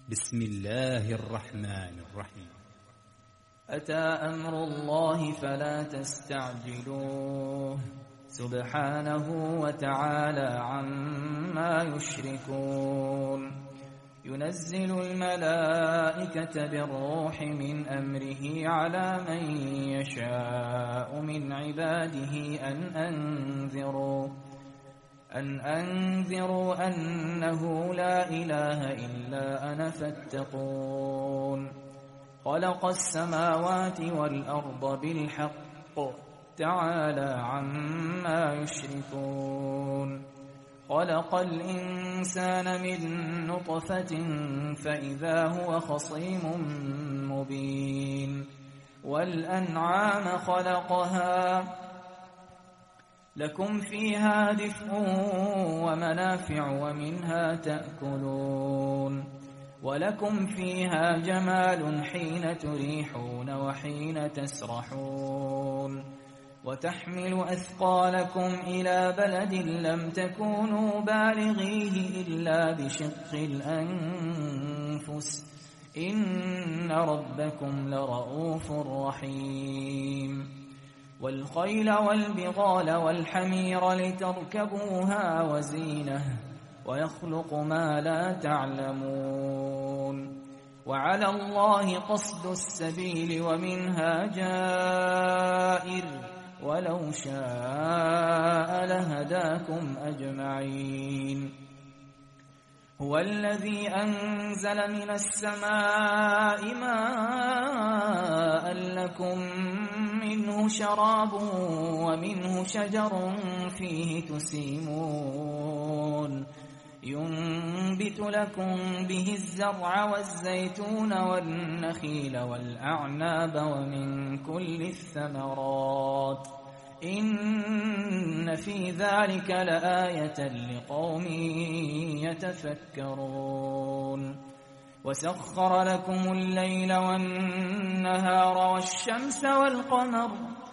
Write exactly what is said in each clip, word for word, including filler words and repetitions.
بسم الله الرحمن الرحيم. أتى أمر الله فلا تستعجلوه سبحانه وتعالى عما يشركون. ينزل الملائكة بالروح من أمره على من يشاء من عباده أن أنذروا أن أنذروا أنه لا إله إلا أنا فاتقون. خلق السماوات والأرض بالحق تعالى عما يشركون. خلق الإنسان من نطفة فإذا هو خصيم مبين. والأنعام خلقها لكم فيها دفء ومنافع ومنها تأكلون. ولكم فيها جمال حين تريحون وحين تسرحون. وتحمل أثقالكم إلى بلد لم تكونوا بالغيه إلا بشق الأنفس إن ربكم لرؤوف رحيم. والخيل والبغال والحمير لتركبوها وزينة ويخلق ما لا تعلمون. وعلى الله قصد السبيل ومنها جائر ولو شاء لهداكم أجمعين. هو الذي أنزل من السماء ماء لكم منه شراب ومنه شجر فيه تسيمون. ينبت لكم به الزرع والزيتون والنخيل والأعناب ومن كل الثمرات إن في ذلك لآية لقوم يتفكرون. وسخر لكم الليل والنهار والشمس والقمر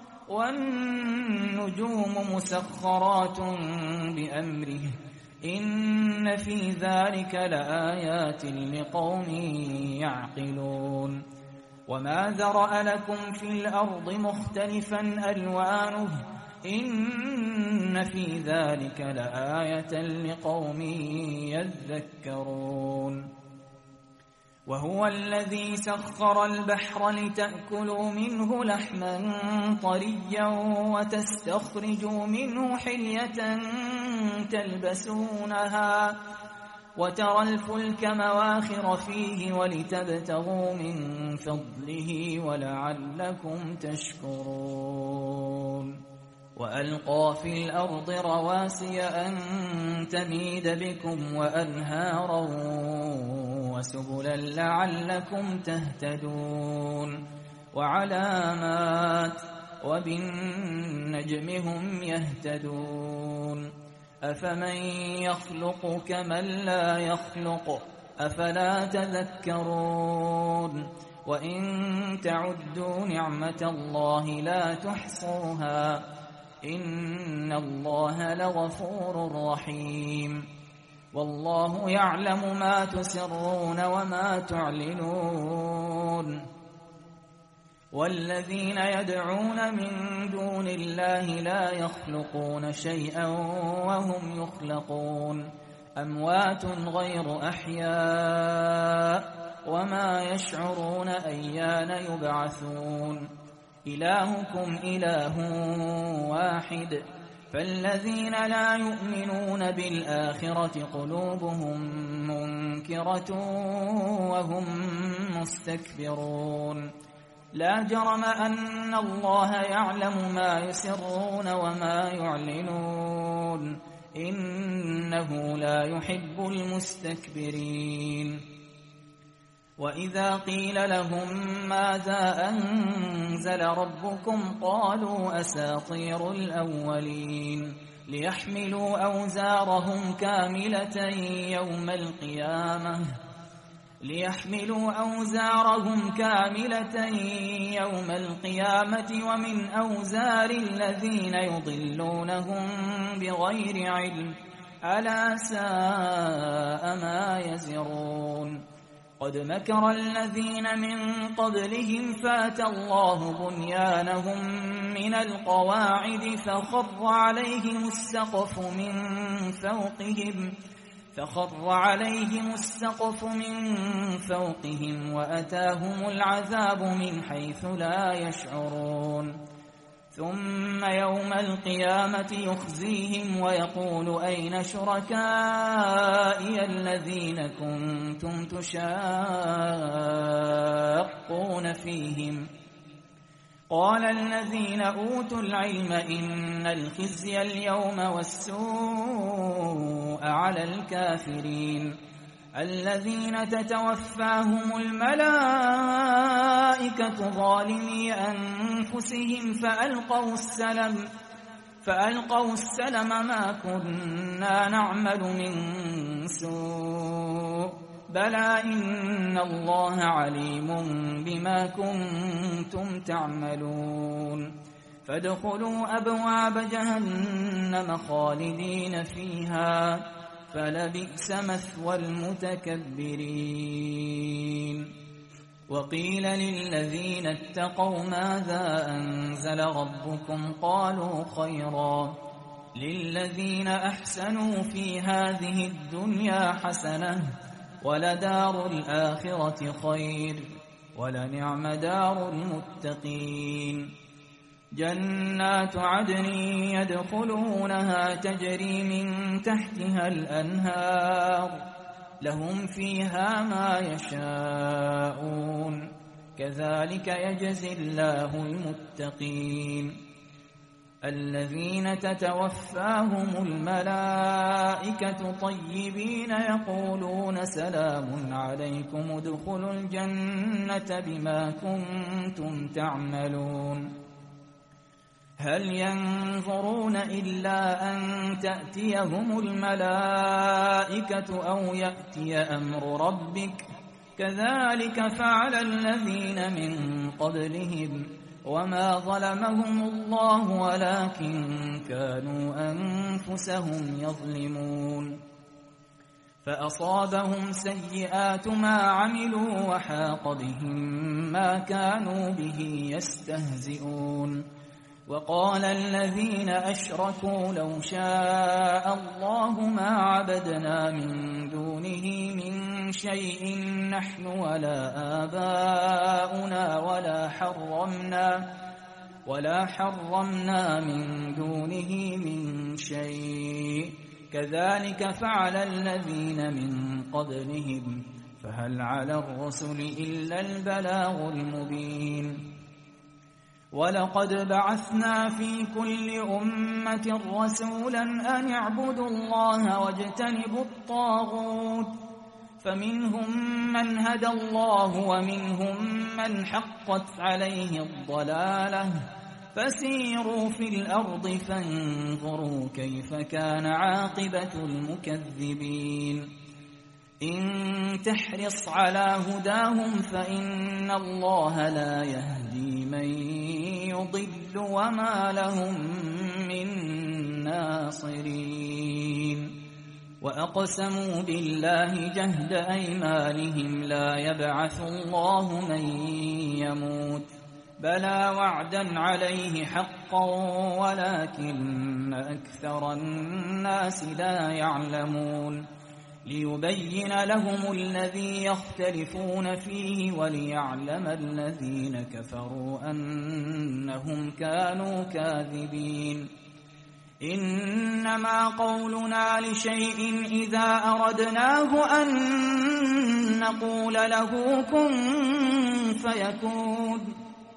والنجوم مسخرات بأمره إن في ذلك لآيات لقوم يعقلون. وما ذرأ لكم في الأرض مختلفا ألوانه إن في ذلك لآية لقوم يذكرون. وهو الذي سخر البحر لتأكلوا منه لحما طريا وتستخرجوا منه حلية تلبسونها وترى الفلك مواخر فيه ولتبتغوا من فضله ولعلكم تشكرون. وألقى في الأرض رواسي أن تميد بكم وأنهارا وسبلا لعلكم تهتدون. وعلامات وبالنجم هم يهتدون. أفمن يخلق كمن لا يخلق أفلا تذكرون. وإن تعدوا نعمة الله لا تحصوها إن الله لغفور رحيم. والله يعلم ما تسرون وما تعلنون. والذين يدعون من دون الله لا يخلقون شيئا وهم يخلقون. أموات غير أحياء وما يشعرون أيان يبعثون. إلهكم إله واحد فالذين لا يؤمنون بالآخرة قلوبهم منكرة وهم مستكبرون. لا جرم أن الله يعلم ما يسرون وما يعلنون إنه لا يحب المستكبرين. وإذا قيل لهم ماذا أنزل ربكم قالوا أساطير الأولين ليحملوا أوزارهم كاملة يوم القيامة ليحملوا أوزارهم كاملة يوم القيامة ومن أوزار الذين يضلونهم بغير علم ألا ساء ما يزرون. قد مكر الذين من قبلهم فأتى الله بنيانهم من القواعد فخر عليهم السقف من فوقهم فخر عليهم السقف من فوقهم وأتاهم العذاب من حيث لا يشعرون ثم يوم القيامة يخزيهم ويقول أين شركائي الذين كنتم تشاقون فيهم قال الذين أوتوا العلم إن الخزي اليوم والسوء على الكافرين الذين تتوفاهم الملائكة ظالمي أنفسهم فألقوا السلم فألقوا السلم ما كنا نعمل من سوء بلى إن الله عليم بما كنتم تعملون فادخلوا أبواب جهنم خالدين فيها فلبئس مثوى المتكبرين وقيل للذين اتقوا ماذا أنزل ربكم قالوا خيرا للذين أحسنوا في هذه الدنيا حسنة ولدار الآخرة خير ولنعم دار المتقين جنات عدن يدخلونها تجري من تحتها الأنهار لهم فيها ما يشاءون كذلك يجزي الله المتقين الذين تتوفاهم الملائكة طيبين يقولون سلام عليكم ادخلوا الجنة بما كنتم تعملون هل ينظرون إلا أن تأتيهم الملائكة أو يأتي أمر ربك كذلك فعل الذين من قبلهم وما ظلمهم الله ولكن كانوا أنفسهم يظلمون فأصابهم سيئات ما عملوا وحاق بهم ما كانوا به يستهزئون وقال الذين أشركوا لو شاء الله ما عبدنا من دونه من شيء نحن ولا آباؤنا ولا حرمنا ولا حرمنا من دونه من شيء كذلك فعل الذين من قبلهم فهل على الرسل إلا البلاغ المبين ولقد بعثنا في كل أمة رسولا أن اعبدوا الله واجتنبوا الطاغوت فمنهم من هدى الله ومنهم من حقت عليه الضلالة فسيروا في الأرض فانظروا كيف كان عاقبة المكذبين إن تحرص على هداهم فإن الله لا يهدي من يضل وما لهم من ناصرين وأقسموا بالله جهد أيمانهم لا يبعث الله من يموت بلى وعدا عليه حقا ولكن أكثر الناس لا يعلمون ليبين لهم الذي يختلفون فيه وليعلم الذين كفروا أنهم كانوا كاذبين إنما قولنا لشيء إذا أردناه أن نقول له كن فيكون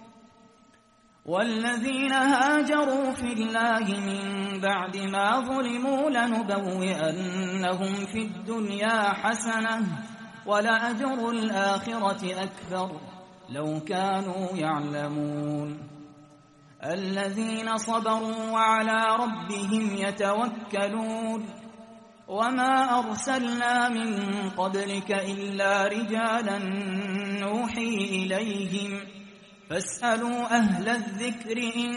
والذين هاجروا في الله من بعد ما ظلموا لنبوئنهم في الدنيا حسنة ولأجر الآخرة أكبر لو كانوا يعلمون الذين صبروا وعلى ربهم يتوكلون وما أرسلنا من قبلك إلا رجالا نوحي إليهم فاسألوا أهل الذكر إن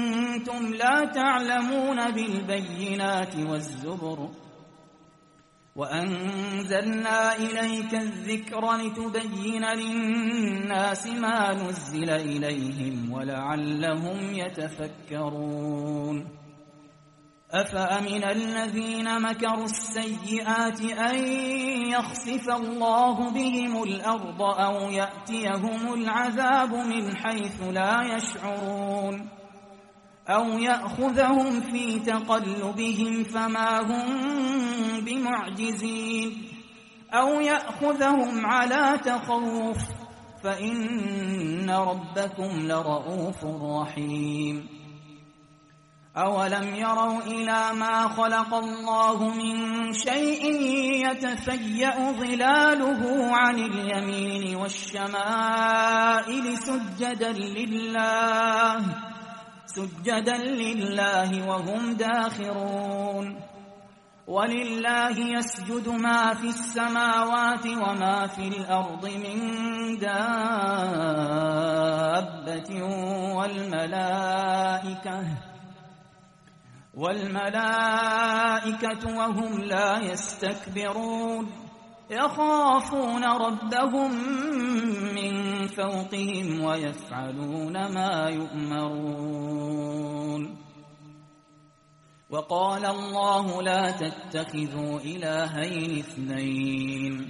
كنتم لا تعلمون بالبينات والزبر وأنزلنا إليك الذكر لتبين للناس ما نزل إليهم ولعلهم يتفكرون أفأمن الذين مكروا السيئات أن يخسف الله بهم الأرض أو يأتيهم العذاب من حيث لا يشعرون أو يأخذهم في تقلبهم فما هم بمعجزين أو يأخذهم على تخوف فإن ربكم لرؤوف رحيم أولم يروا إلى ما خلق الله من شيء يتفيأ ظلاله عن اليمين والشمائل سجدا لله سجدا لله وهم داخرون ولله يسجد ما في السماوات وما في الأرض من دابة والملائكة والملائكة وهم لا يستكبرون يخافون ربهم من فوقهم ويفعلون ما يؤمرون وقال الله لا تتخذوا إلهين اثنين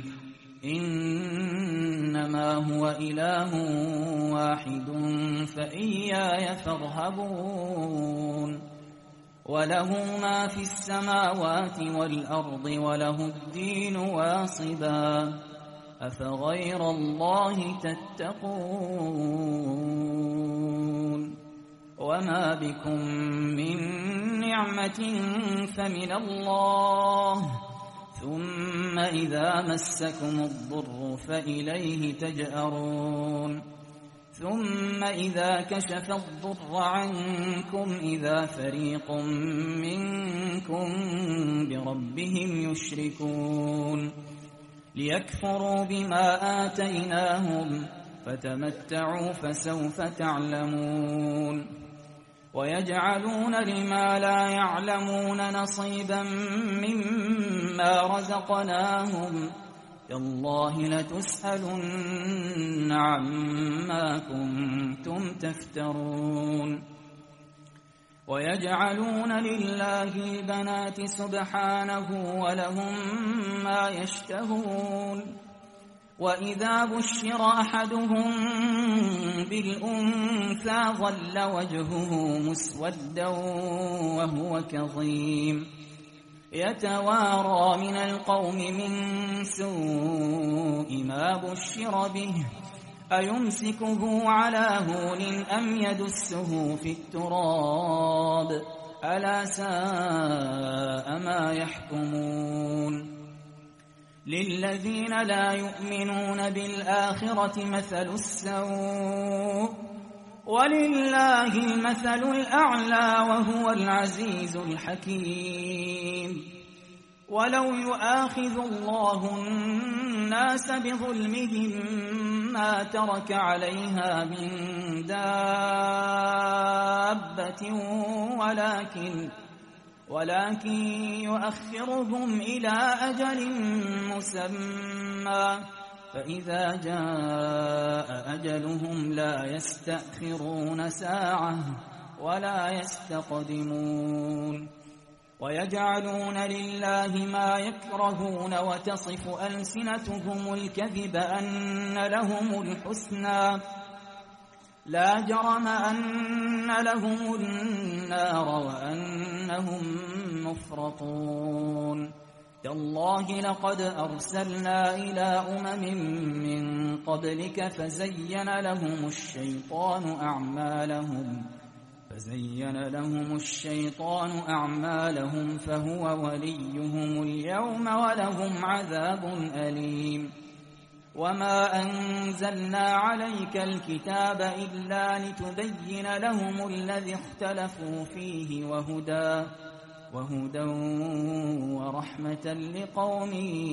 إنما هو إله واحد فإياي فارهبون وله ما في السماوات والأرض وله الدين واصبا أفغير الله تتقون وما بكم من نعمة فمن الله ثم إذا مسكم الضر فإليه تجأرون ثم إذا كشف الضر عنكم إذا فريق منكم بربهم يشركون ليكفروا بما آتيناهم فتمتعوا فسوف تعلمون ويجعلون لما لا يعلمون نصيبا مما رزقناهم تالله لتسألن عما كنتم تفترون ويجعلون لله البنات سبحانه ولهم ما يشتهون وإذا بشر أحدهم بالأنثى ظل وجهه مسودا وهو كظيم يتوارى من القوم من سوء ما بشر به أيمسكه على هون أم يدسه في التراب ألا ساء ما يحكمون للذين لا يؤمنون بالآخرة مثل السوء ولله المثل الأعلى وهو العزيز الحكيم ولو يؤاخذ الله الناس بظلمهم ما ترك عليها من دابة ولكن ولكن يؤخرهم إلى أجل مسمى فإذا جاء أجلهم لا يستأخرون ساعة ولا يستقدمون ويجعلون لله ما يكرهون وتصف ألسنتهم الكذب أن لهم الحسنى لا جرم أن لهم النار وأنهم مفرطون تالله لقد أرسلنا إلى أمم من قبلك فزين لهم الشيطان أعمالهم فزين لهم الشيطان أعمالهم فهو وليهم اليوم ولهم عذاب أليم وما أنزلنا عليك الكتاب إلا لتبين لهم الذي اختلفوا فيه وهدى وهدى ورحمة لقوم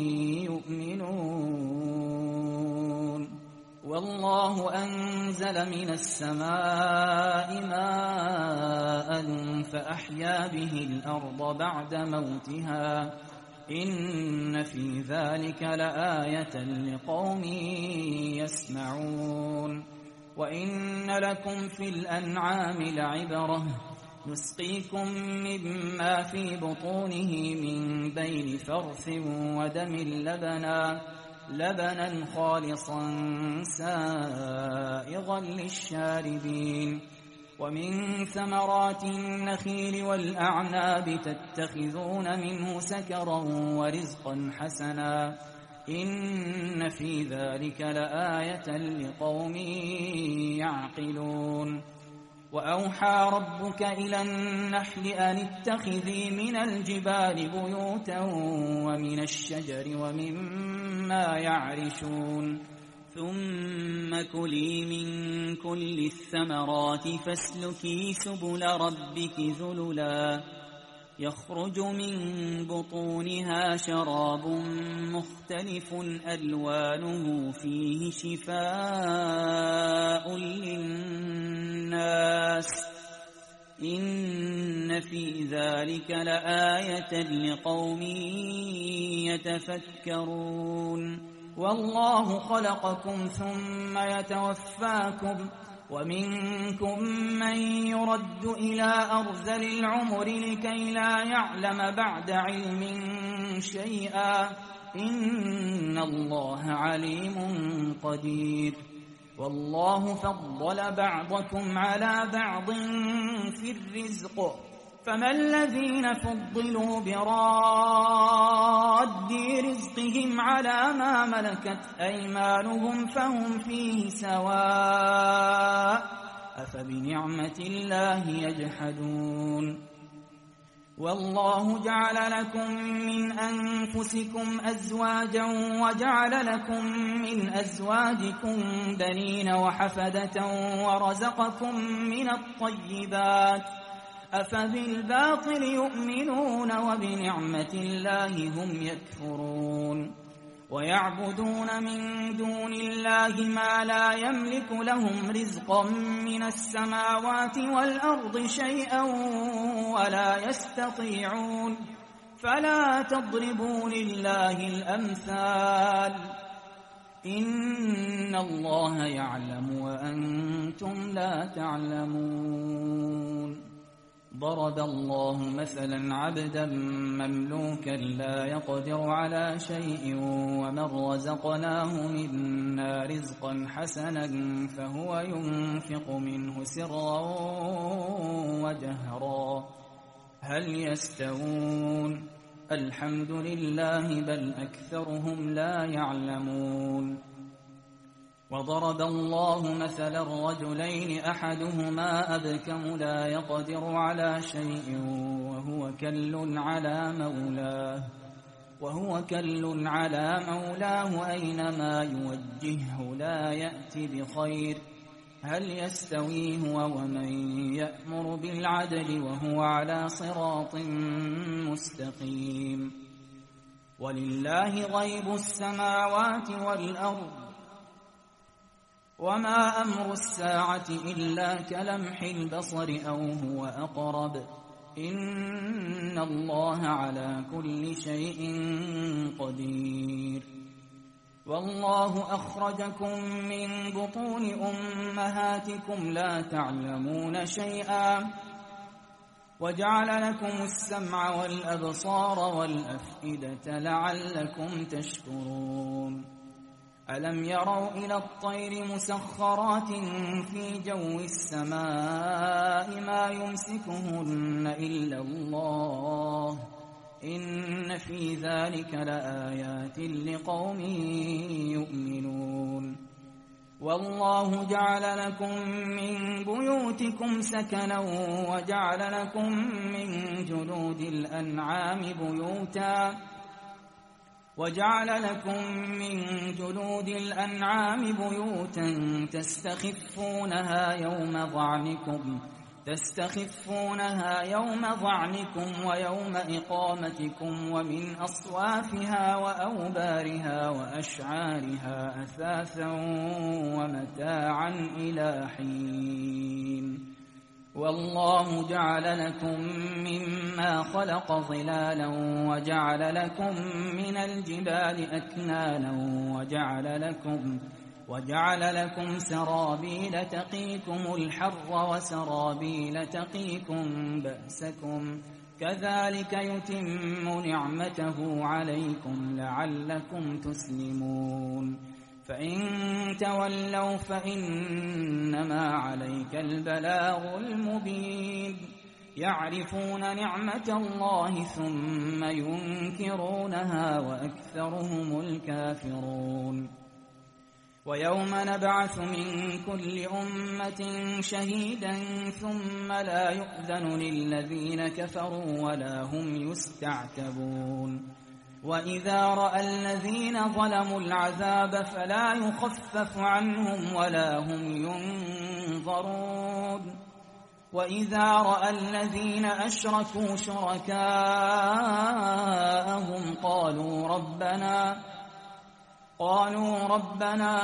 يؤمنون والله أنزل من السماء ماء فأحيا به الأرض بعد موتها إن في ذلك لآية لقوم يسمعون وإن لكم في الأنعام لعبرة نسقيكم مما في بطونه من بين فرث ودم لبنا لبنا خالصا سائغا للشاربين ومن ثمرات النخيل والأعناب تتخذون منه سكرا ورزقا حسنا إن في ذلك لآية لقوم يعقلون وأوحى ربك إلى النحل أن اتخذي من الجبال بيوتا ومن الشجر ومما يعرشون ثم كلي من كل الثمرات فاسلكي سبل ربك ذللا يخرج من بطونها شراب مختلف ألوانه فيه شفاء للناس إن في ذلك لآية لقوم يتفكرون والله خلقكم ثم يتوفاكم ومنكم من يرد إلى أرذل العمر لكي لا يعلم بعد علم شيئا إن الله عليم قدير والله فضل بعضكم على بعض في الرزق فما الذين فضلوا براد رزقهم على ما ملكت أيمانهم فهم فيه سواء أفبنعمة الله يجحدون والله جعل لكم من أنفسكم أزواجا وجعل لكم من أزواجكم بنين وحفدة ورزقكم من الطيبات أفبالباطل يؤمنون وبنعمة الله هم يكفرون ويعبدون من دون الله ما لا يملك لهم رزقا من السماوات والأرض شيئا ولا يستطيعون فلا تضربوا لله الأمثال إن الله يعلم وأنتم لا تعلمون ضرب الله مثلا عبدا مملوكا لا يقدر على شيء ومن رزقناه منا رزقا حسنا فهو ينفق منه سرا وجهرا هل يستوون الحمد لله بل أكثرهم لا يعلمون وضرب الله مثلا رجلين أحدهما أبكم لا يقدر على شيء وهو كل على مولاه وهو كل على مولاه أينما يوجهه لا يأتي بخير هل يستوي هو ومن يأمر بالعدل وهو على صراط مستقيم ولله غيب السماوات والأرض وما أمر الساعة إلا كلمح البصر أو هو أقرب إن الله على كل شيء قدير والله أخرجكم من بطون أمهاتكم لا تعلمون شيئا وجعل لكم السمع والأبصار والأفئدة لعلكم تشكرون ألم يروا إلى الطير مسخرات في جو السماء ما يمسكهن إلا الله إن في ذلك لآيات لقوم يؤمنون والله جعل لكم من بيوتكم سكنا وجعل لكم من جلود الأنعام بيوتا وجعل لكم من جلود الأنعام بيوتا تستخفونها يوم ظعنكم تستخفونها يوم ظعنكم ويوم إقامتكم ومن أصوافها وأوبارها وأشعارها أثاثا ومتاعا إلى حين والله جعل لكم مما خلق ظلالا وجعل لكم من الجبال أكنانا وجعل لكم وجعل لكم سرابيل تقيكم الحر وسرابيل تقيكم بأسكم كذلك يتم نعمته عليكم لعلكم تسلمون فإن تولوا فإنما عليك البلاغ المبين يعرفون نعمة الله ثم ينكرونها وأكثرهم الكافرون ويوم نبعث من كل أمة شهيدا ثم لا يؤذن للذين كفروا ولا هم يستعتبون وإذا رأى الذين ظلموا العذاب فلا يخفف عنهم ولا هم ينظرون وإذا رأى الذين أشركوا شركاءهم قالوا ربنا قالوا ربنا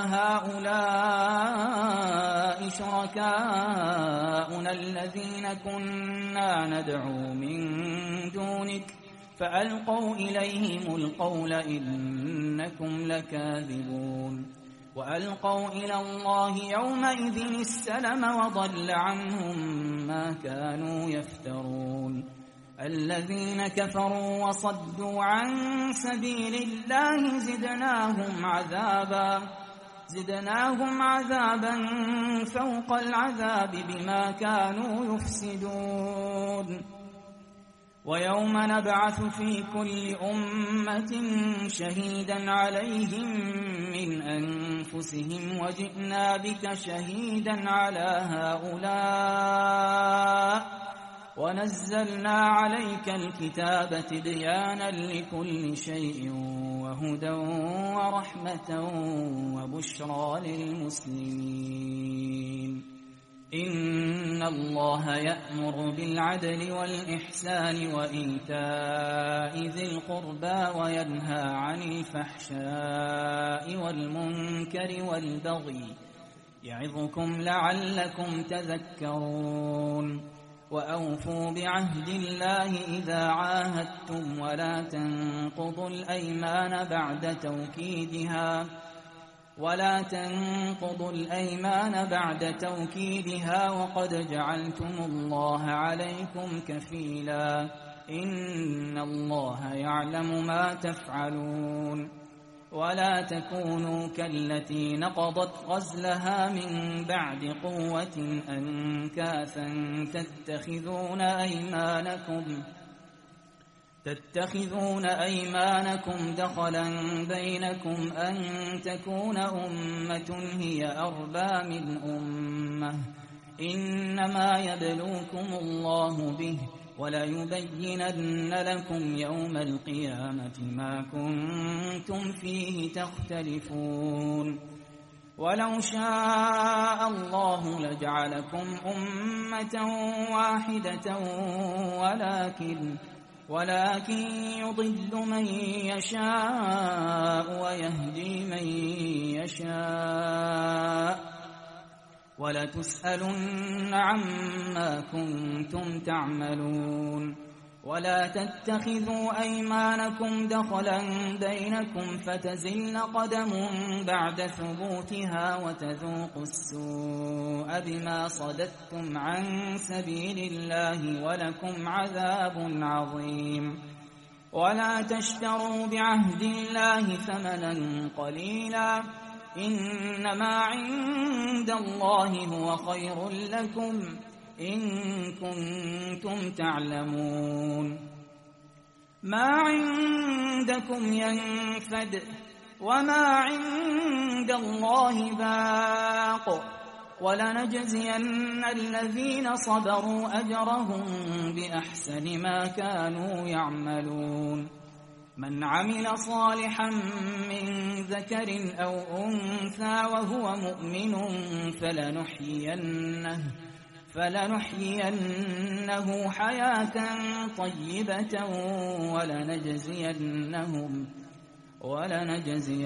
هؤلاء شركاؤنا الذين كنا ندعو من دونك فألقوا إليهم القول إنكم لكاذبون وألقوا إلى الله يومئذ السلم وضل عنهم ما كانوا يفترون الذين كفروا وصدوا عن سبيل الله زدناهم عذابا زدناهم عذابا فوق العذاب بما كانوا يفسدون ويوم نبعث في كل أمة شهيدا عليهم من أنفسهم وجئنا بك شهيدا على هؤلاء ونزلنا عليك الكتاب تبيانا لكل شيء وهدى ورحمة وبشرى للمسلمين إن الله يأمر بالعدل والإحسان وإيتاء ذي القربى وينهى عن الفحشاء والمنكر والبغي يعظكم لعلكم تذكرون وأوفوا بعهد الله إذا عاهدتم ولا تنقضوا الأيمان بعد توكيدها ولا تنقضوا الأيمان بعد توكيدها وقد جعلتم الله عليكم كفيلا إن الله يعلم ما تفعلون ولا تكونوا كالتي نقضت غزلها من بعد قوة أنكاثا تتخذون أيمانكم تتخذون أيمانكم دخلا بينكم أن تكون أمة هي أربى من أمة إنما يبلوكم الله به وليبينن لكم يوم القيامة ما كنتم فيه تختلفون ولو شاء الله لجعلكم أمة واحدة ولكن ولكن يضل من يشاء ويهدي من يشاء ولتسألن عما كنتم تعملون ولا تتخذوا أيمانكم دخلا بينكم فتزل قدم بعد ثبوتها وتذوقوا السوء بما صددتم عن سبيل الله ولكم عذاب عظيم ولا تشتروا بعهد الله ثمنا قليلا إنما عند الله هو خير لكم إن كنتم تعلمون ما عندكم ينفد وما عند الله باق ولنجزين الذين صبروا أجرهم بأحسن ما كانوا يعملون من عمل صالحا من ذكر أو أنثى وهو مؤمن فلنحيينه فلنحيينه حياة طيبة ولنجزينهم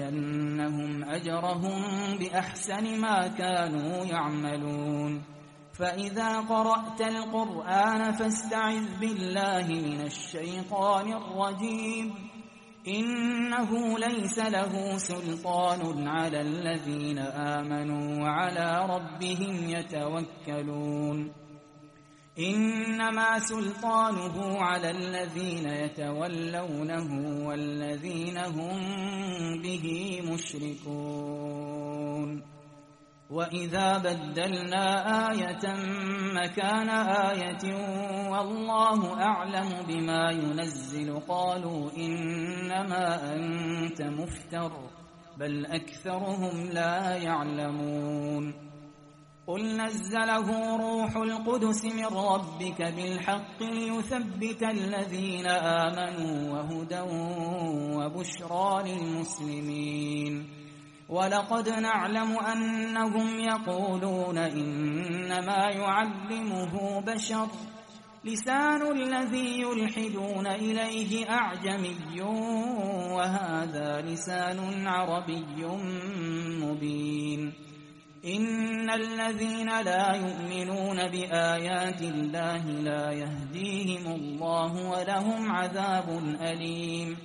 ولنجزينهم أجرهم بأحسن ما كانوا يعملون فإذا قرأت القرآن فاستعذ بالله من الشيطان الرجيم إنه ليس له سلطان على الذين آمنوا وعلى ربهم يتوكلون إنما سلطانه على الذين يتولونه والذين هم به مشركون وإذا بدلنا آية مكان آية والله أعلم بما ينزل قالوا إنما أنت مفتر بل أكثرهم لا يعلمون قل نزله روح القدس من ربك بالحق ليثبت الذين آمنوا وهدى وبشرى للمسلمين ولقد نعلم أنهم يقولون إنما يعلمه بشر لسان الذي يلحدون إليه أعجمي وهذا لسان عربي مبين إن الذين لا يؤمنون بآيات الله لا يهديهم الله ولهم عذاب أليم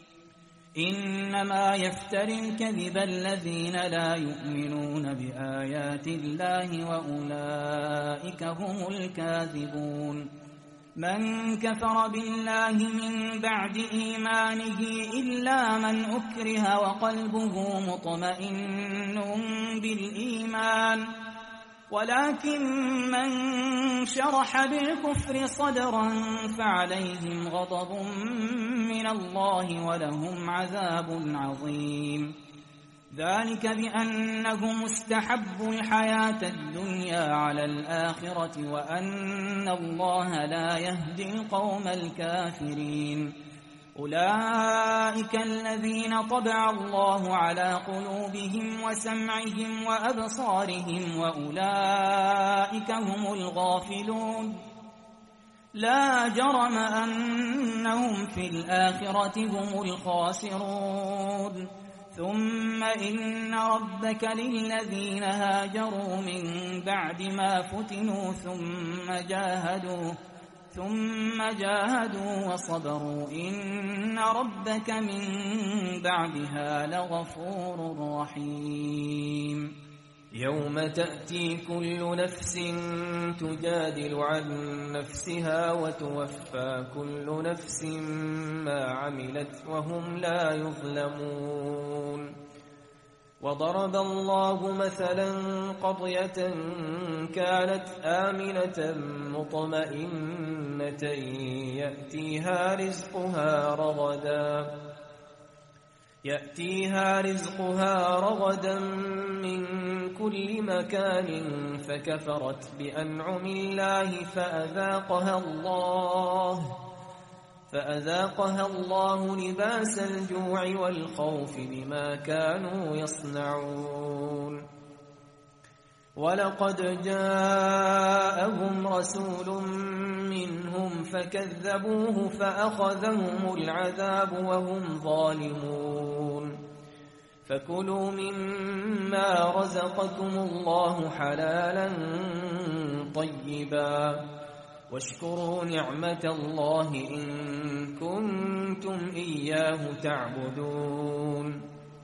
إنما يفتري الكذب الذين لا يؤمنون بآيات الله وأولئك هم الكاذبون من كفر بالله من بعد إيمانه إلا من أكره وقلبه مطمئن بالإيمان ولكن من شرح بالكفر صدرا فعليهم غضب من الله ولهم عذاب عظيم ذلك بأنهم استحبوا الحياة الدنيا على الآخرة وأن الله لا يهدي القوم الكافرين أولئك الذين طبع الله على قلوبهم وسمعهم وأبصارهم وأولئك هم الغافلون لا جرم أنهم في الآخرة هم الخاسرون ثم إن ربك للذين هاجروا من بعد ما فتنوا ثم جاهدوا ثم جاهدوا وصبروا إن ربك من بعدها لغفور رحيم يوم تأتي كل نفس تجادل عن نفسها وتوفى كل نفس ما عملت وهم لا يظلمون وضرب الله مثلا قرية كانت آمنة مطمئنة يأتيها رزقها رغدا يأتيها رزقها رغدا من كل مكان فكفرت بأنعم الله فأذاقها الله فأذاقها الله لباس الجوع والخوف بما كانوا يصنعون ولقد جاءهم رسول منهم فكذبوه فأخذهم العذاب وهم ظالمون فكلوا مما رزقكم الله حلالا طيبا واشكروا نعمة الله إن كنتم إياه تعبدون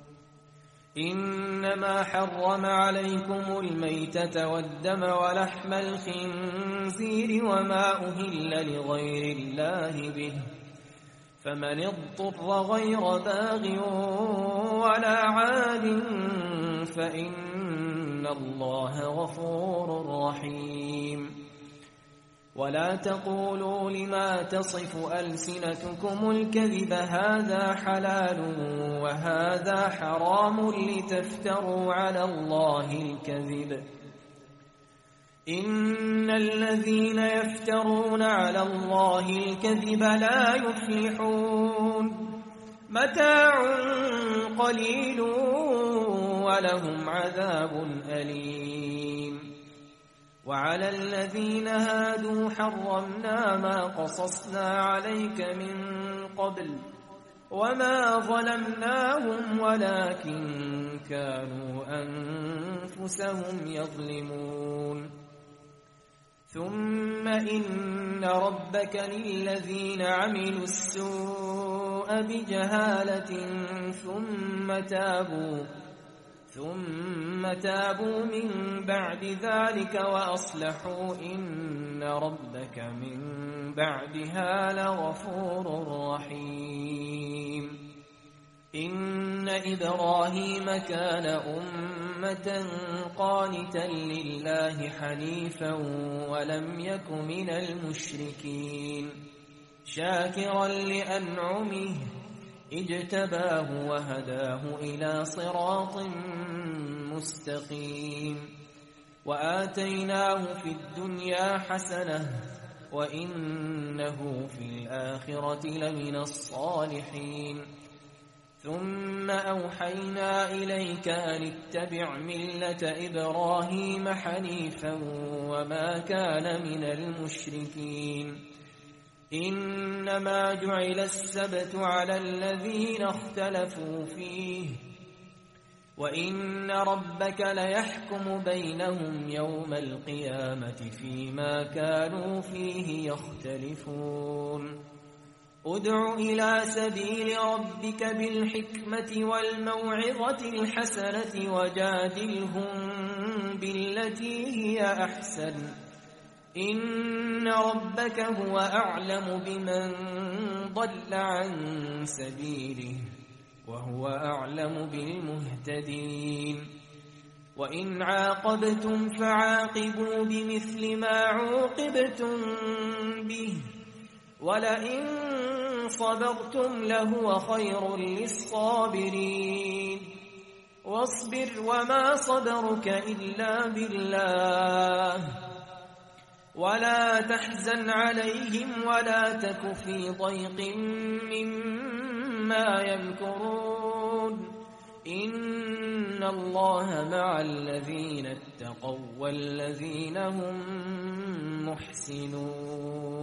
إنما حرم عليكم الميتة والدم ولحم الخنزير وما أهل لغير الله به فمن اضطر غير باغ ولا عاد فإن الله غفور رحيم ولا تقولوا لما تصف ألسنتكم الكذب هذا حلال وهذا حرام لتفتروا على الله الكذب إن الذين يفترون على الله الكذب لا يفلحون متاع قليل ولهم عذاب أليم وعلى الذين هادوا حرمنا ما قصصنا عليك من قبل وما ظلمناهم ولكن كانوا أنفسهم يظلمون ثم إن ربك للذين عملوا السوء بجهالة ثم تابوا ثم تابوا من بعد ذلك وأصلحوا إن ربك من بعدها لغفور رحيم. إن إبراهيم كان أمة قانتا لله حنيفا ولم يك من المشركين شاكرا لأنعمه اجتباه وهداه إلى صراط مستقيم. وآتيناه في الدنيا حسنة وإنه في الآخرة لمن الصالحين. ثم أوحينا إليك أن اتبع ملة إبراهيم حنيفا وما كان من المشركين. إنما جعل السبت على الذين اختلفوا فيه وإن ربك ليحكم بينهم يوم القيامة فيما كانوا فيه يختلفون. ادع إلى سبيل ربك بالحكمة والموعظة الحسنة وجادلهم بالتي هي أحسن إن ربك هو أعلم بمن ضل عن سبيله وهو أعلم بالمهتدين. وإن عاقبتم فعاقبوا بمثل ما عوقبتم به ولئن صبرتم لهو خير للصابرين. واصبر وما صبرك إلا بالله ولا تحزن عليهم ولا تك في ضيق مما يمكرون إن الله مع الذين اتقوا والذين هم محسنون.